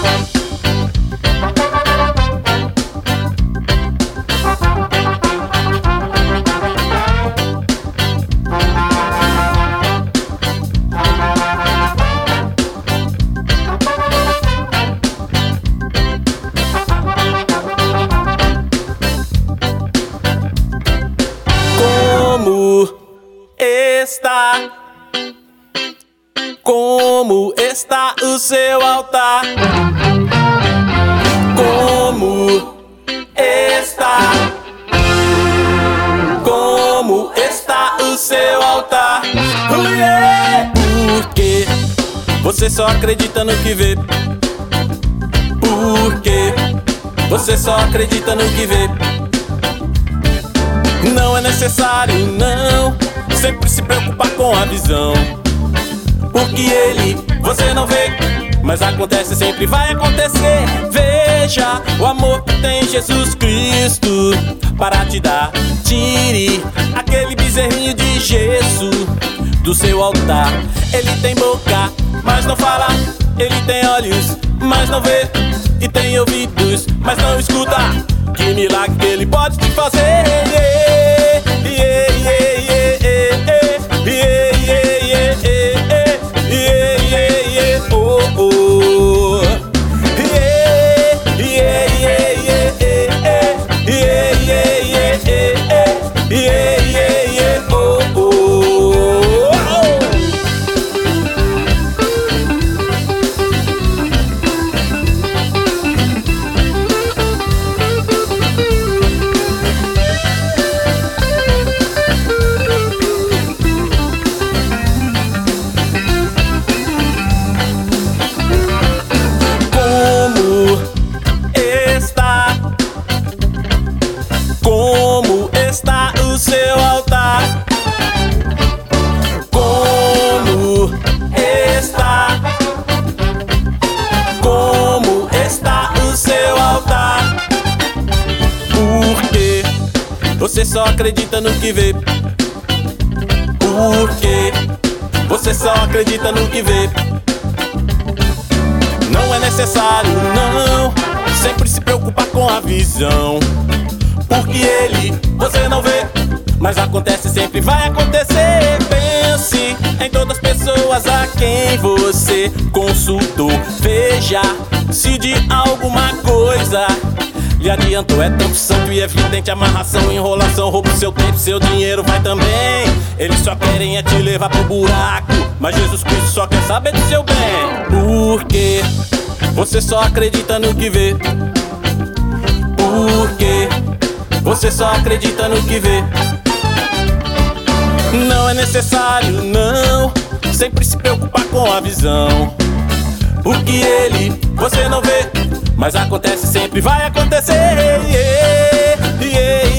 Como está o seu altar? Como está? Como está o seu altar? Porque você só acredita no que vê. Porque você só acredita no que vê. Não é necessário, não, sempre se preocupar com a visão. Porque ele, você não vê, mas acontece, sempre vai acontecer. Veja o amor que tem Jesus Cristo para te dar. Tire aquele bezerrinho de gesso do seu altar. Ele tem boca, mas não fala. Ele tem olhos, mas não vê. E tem ouvidos, mas não escuta. Que milagre que ele pode te fazer. Como está o seu altar? Como está? Como está o seu altar? Porque você só acredita no que vê. Porque você só acredita no que vê. Não é necessário, não, sempre se preocupar com a visão. Porque ele, você não vê, mas acontece, sempre vai acontecer. Pense em todas as pessoas a quem você consultou. Veja se de alguma coisa lhe adiantou. É tão santo e evidente, amarração, enrolação, rouba o seu tempo, seu dinheiro vai também. Eles só querem é te levar pro buraco, mas Jesus Cristo só quer saber do seu bem. Porque você só acredita no que vê. Porque você só acredita no que vê. Não é necessário, não, sempre se preocupar com a visão. Porque ele, você não vê, mas acontece, sempre vai acontecer.